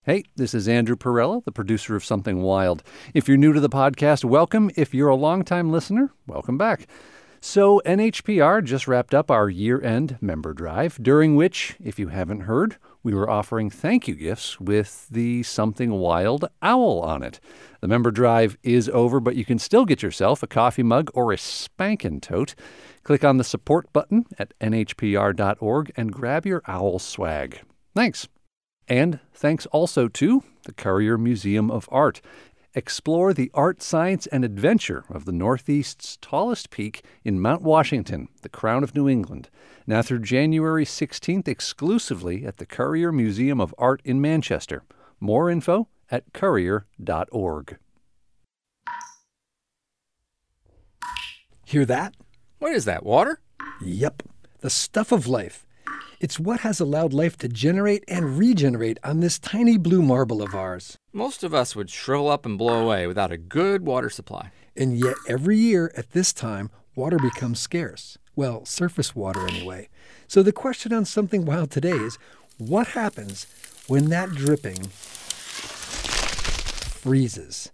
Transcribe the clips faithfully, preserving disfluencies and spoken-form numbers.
Hey, this is Andrew Perella, the producer of Something Wild. If you're new to the podcast, welcome. If you're a longtime listener, welcome back. So N H P R just wrapped up our year-end member drive, during which, if you haven't heard, we were offering thank you gifts with the Something Wild owl on it. The member drive is over, but you can still get yourself a coffee mug or a spankin' tote. Click on the support button at N H P R dot org and grab your owl swag. Thanks. And thanks also to the Currier Museum of Art. Explore the art, science, and adventure of the Northeast's tallest peak in Mount Washington, the crown of New England. Now through January sixteenth, exclusively at the Currier Museum of Art in Manchester. More info at currier dot org. Hear that? What is that, water? Yep, the stuff of life. It's what has allowed life to generate and regenerate on this tiny blue marble of ours. Most of us would shrivel up and blow away without a good water supply. And yet every year at this time, water becomes scarce. Well, surface water anyway. So the question on Something Wild today is, what happens when that dripping freezes?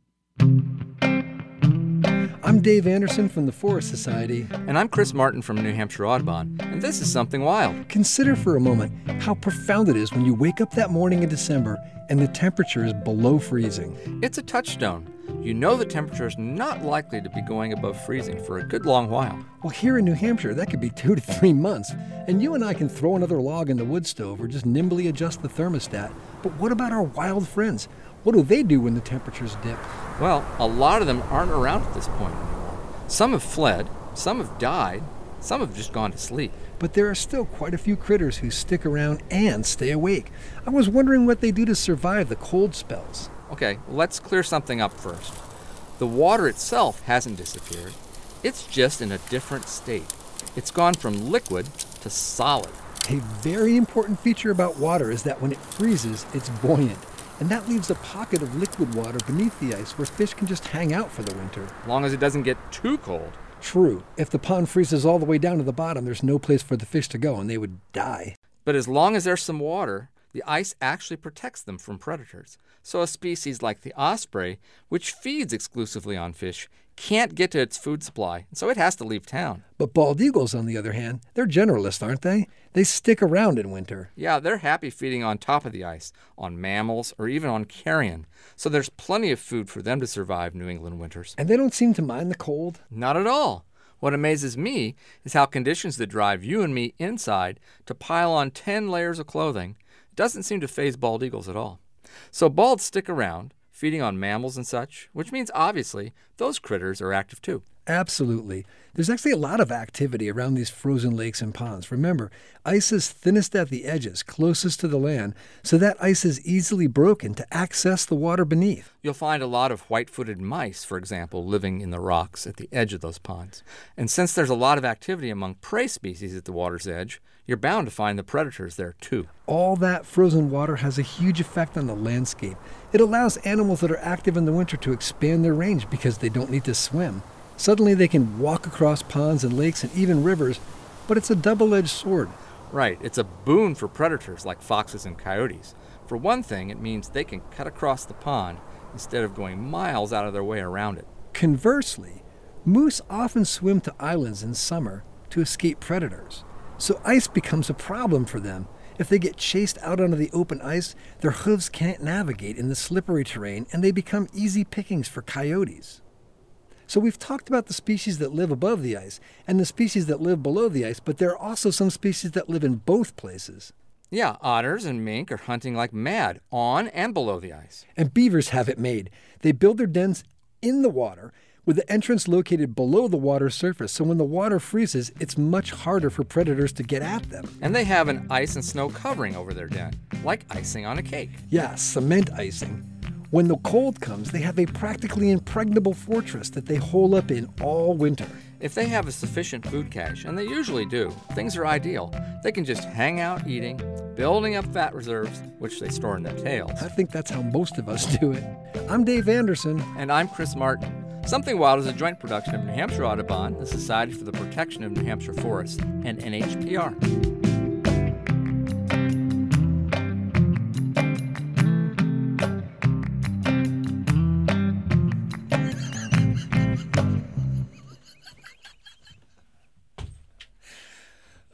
I'm Dave Anderson from the Forest Society. And I'm Chris Martin from New Hampshire Audubon, and this is Something Wild. Consider for a moment how profound it is when you wake up that morning in December and the temperature is below freezing. It's a touchstone. You know the temperature is not likely to be going above freezing for a good long while. Well, here in New Hampshire, that could be two to three months. And you and I can throw another log in the wood stove or just nimbly adjust the thermostat. But what about our wild friends? What do they do when the temperatures dip? Well, a lot of them aren't around at this point anymore. Some have fled, some have died, some have just gone to sleep. But there are still quite a few critters who stick around and stay awake. I was wondering what they do to survive the cold spells. Okay, let's clear something up first. The water itself hasn't disappeared. It's just in a different state. It's gone from liquid to solid. A very important feature about water is that when it freezes, it's buoyant. And that leaves a pocket of liquid water beneath the ice where fish can just hang out for the winter. As long as it doesn't get too cold. True. If the pond freezes all the way down to the bottom, there's no place for the fish to go and they would die. But as long as there's some water, the ice actually protects them from predators. So a species like the osprey, which feeds exclusively on fish, can't get to its food supply, so it has to leave town. But bald eagles, on the other hand, they're generalists, aren't they? They stick around in winter. Yeah, they're happy feeding on top of the ice, on mammals, or even on carrion. So there's plenty of food for them to survive New England winters. And they don't seem to mind the cold? Not at all. What amazes me is how conditions that drive you and me inside to pile on ten layers of clothing doesn't seem to faze bald eagles at all. So balds stick around, feeding on mammals and such, which means obviously those critters are active too. Absolutely. There's actually a lot of activity around these frozen lakes and ponds. Remember, ice is thinnest at the edges, closest to the land, so that ice is easily broken to access the water beneath. You'll find a lot of white-footed mice, for example, living in the rocks at the edge of those ponds. And since there's a lot of activity among prey species at the water's edge, you're bound to find the predators there too. All that frozen water has a huge effect on the landscape. It allows animals that are active in the winter to expand their range because they don't need to swim. Suddenly they can walk across ponds and lakes and even rivers, but it's a double-edged sword. Right, it's a boon for predators like foxes and coyotes. For one thing, it means they can cut across the pond instead of going miles out of their way around it. Conversely, moose often swim to islands in summer to escape predators. So ice becomes a problem for them. If they get chased out onto the open ice, their hooves can't navigate in the slippery terrain and they become easy pickings for coyotes. So we've talked about the species that live above the ice and the species that live below the ice, but there are also some species that live in both places. Yeah, otters and mink are hunting like mad on and below the ice. And beavers have it made. They build their dens in the water with the entrance located below the water's surface. So when the water freezes, it's much harder for predators to get at them. And they have an ice and snow covering over their den, like icing on a cake. Yeah, cement icing. When the cold comes, they have a practically impregnable fortress that they hole up in all winter. If they have a sufficient food cache, and they usually do, things are ideal. They can just hang out eating, building up fat reserves, which they store in their tails. I think that's how most of us do it. I'm Dave Anderson. And I'm Chris Martin. Something Wild is a joint production of New Hampshire Audubon, the Society for the Protection of New Hampshire Forests, and N H P R.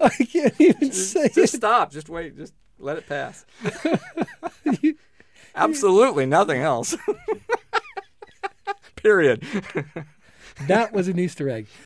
I can't even say Just it. stop. Just wait. Just let it pass. Absolutely nothing else. Period. That was an Easter egg.